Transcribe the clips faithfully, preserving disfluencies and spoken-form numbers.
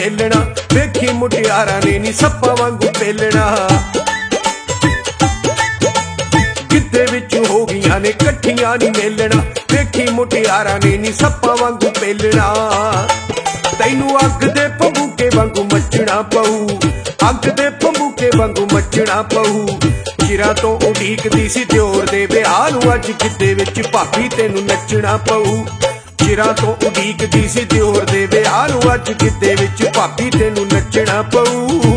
मेलना, वेखी मुटियारा ने नी सप्पा वांगू पेलना। गिद्धे विच हो गईयां ने कट्ठियां नी मेलना, वेखी मुटियारा ने नी सप्पा वांगू पेलना। तैनू अग दे भंबूके वांगू मचना पऊ, अग दे भंबूके वांगू मचना पऊ। चिरां तो उडीकदी सी दिओर दे विआह नूं, अज गिद्धे विच भाभी तैनू नचना पऊ। चिरां तो उडीकदी सी दिओर दे विआह नूं, अज गिद्धे विच भाभी तैनू नचना पऊ।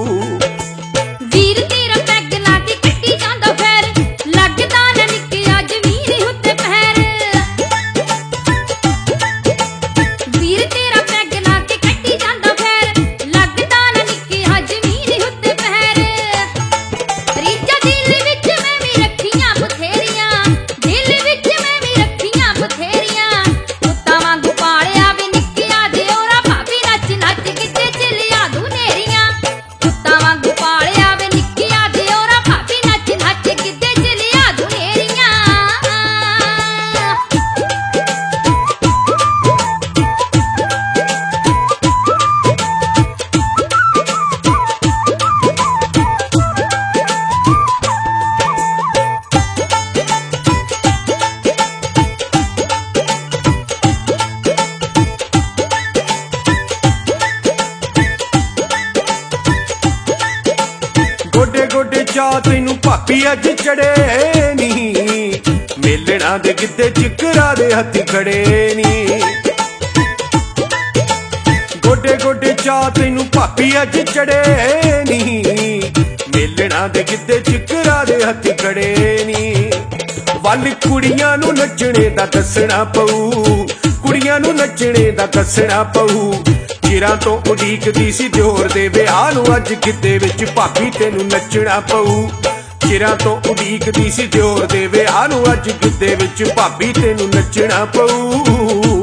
गोडे गोडे चा तैनू भाभी अज चढ़े नी, मेलना दे गिद्धे चिकरा दे हत्थ खड़े नी। गोडे गोडे चा तैनू भाभी अज चढ़े नी, मेलना दे गिद्धे चिकरा दे हत्थ खड़े नी। वल कुड़ियां नू नचने दा दसना पऊ, कुड़ियां नू नचने दा दसना पऊ। चिरां तो उडीकदी सी दिओर दे विआह नूं, अज गिद्धे विच भाभी तैनू नचना पऊ। चिरां तो उडीकदी सी दिओर दे विआह नूं, अज गिद्धे विच भाभी तैनू नचना पऊ।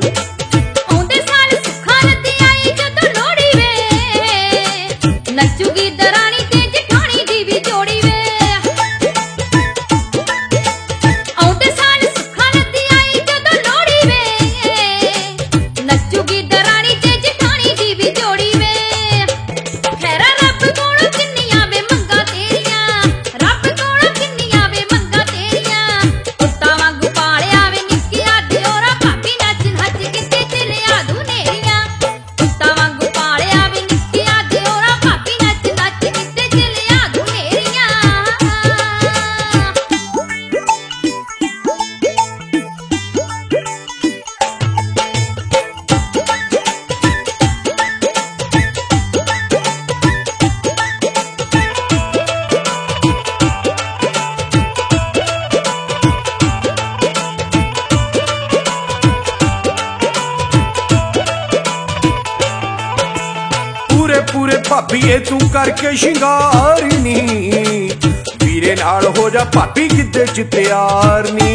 पूरे भाभीए तू करके शिंगार नी, वीरे नाल हो जा भाभी गिद्धे च तैयार नी।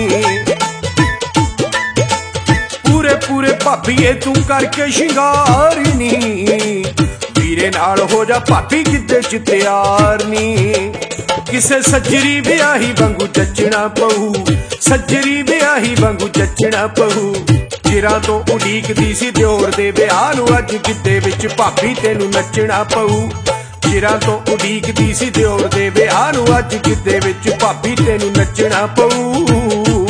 पूरे पूरे भाभीए तू करके शिंगार नी, वीरे नाल हो जा भाभी गिद्धे च तैयार नी। किसे सज्जरी ब्याही वांगू जचना पऊ, सज्जरी ब्याही वांगू जचना पऊ। चिरां तो उडीकदी सी दिओर दे विआह नूं, अज गिद्धे विच भाभी तैनू नचना पऊ। चिरां तो उडीकदी सी दिओर दे विआह नूं, अज गिद्धे विच भाभी तैनू नचना पऊ।